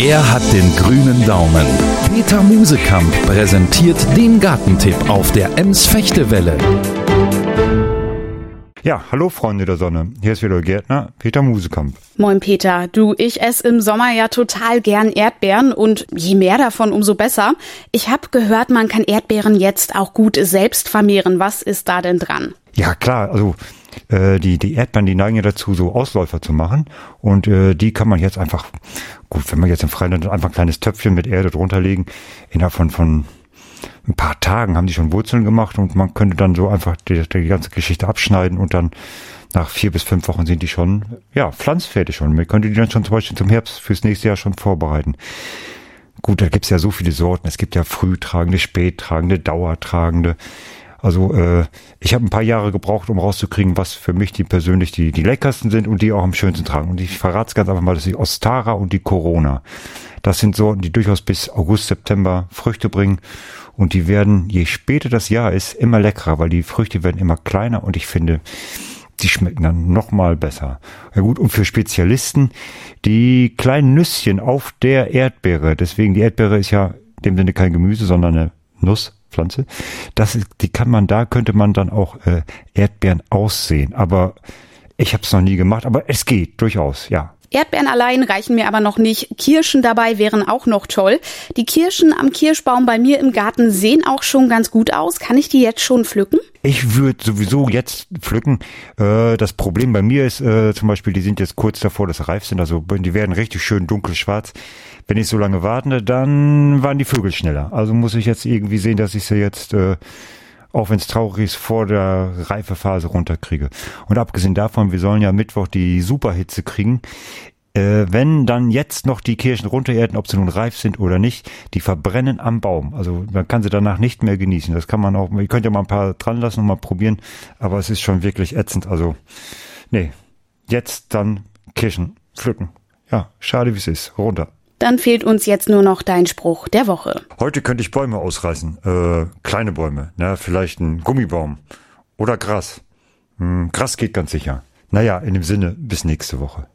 Er hat den grünen Daumen. Peter Musekamp präsentiert den Gartentipp auf der Ems-Fechtewelle. Ja, hallo Freunde der Sonne. Hier ist wieder Gärtner Peter Musekamp. Moin Peter, du, ich esse im Sommer ja total gern Erdbeeren und je mehr davon, umso besser. Ich habe gehört, man kann Erdbeeren jetzt auch gut selbst vermehren. Was ist da denn dran? Ja klar, also die Erdbeeren, die neigen ja dazu, so Ausläufer zu machen und die kann man jetzt einfach, gut, wenn man jetzt im Freien einfach ein kleines Töpfchen mit Erde drunter legen, innerhalb von ein paar Tagen haben die schon Wurzeln gemacht und man könnte dann so einfach die ganze Geschichte abschneiden und dann nach 4 bis 5 Wochen sind die schon, ja, pflanzfertig schon. Man könnte die dann schon zum Beispiel zum Herbst fürs nächste Jahr schon vorbereiten. Gut, da gibt's ja so viele Sorten. Es gibt ja frühtragende, spättragende, dauertragende. Also ich habe ein paar Jahre gebraucht, um rauszukriegen, was für mich die persönlich die leckersten sind und die auch am schönsten tragen. Und ich verrate es ganz einfach mal, das ist die Ostara und die Corona. Das sind Sorten, die durchaus bis August, September Früchte bringen. Und die werden, je später das Jahr ist, immer leckerer, weil die Früchte werden immer kleiner und ich finde, die schmecken dann noch mal besser. Ja gut, und für Spezialisten, die kleinen Nüsschen auf der Erdbeere, deswegen die Erdbeere ist ja in dem Sinne kein Gemüse, sondern eine Nusspflanze, könnte man dann auch Erdbeeren aussehen. Aber ich habe es noch nie gemacht, aber es geht durchaus, ja. Erdbeeren allein reichen mir aber noch nicht. Kirschen dabei wären auch noch toll. Die Kirschen am Kirschbaum bei mir im Garten sehen auch schon ganz gut aus. Kann ich die jetzt schon pflücken? Ich würde sowieso jetzt pflücken. Das Problem bei mir ist zum Beispiel, die sind jetzt kurz davor, dass sie reif sind. Also die werden richtig schön dunkelschwarz. Wenn ich so lange warte, dann waren die Vögel schneller. Also muss ich jetzt irgendwie sehen, dass ich sie jetzt auch wenn es traurig ist, vor der Reifephase runterkriege. Und abgesehen davon, wir sollen ja Mittwoch die Superhitze kriegen. Wenn dann jetzt noch die Kirschen runterernten, ob sie nun reif sind oder nicht, die verbrennen am Baum. Also man kann sie danach nicht mehr genießen. Das kann man auch, ihr könnt ja mal ein paar dran lassen und mal probieren, aber es ist schon wirklich ätzend. Also, nee, jetzt dann Kirschen pflücken. Ja, schade wie es ist. Runter. Dann fehlt uns jetzt nur noch dein Spruch der Woche. Heute könnte ich Bäume ausreißen. Kleine Bäume. Na, vielleicht ein Gummibaum. Oder Gras. Gras geht ganz sicher. Naja, in dem Sinne, bis nächste Woche.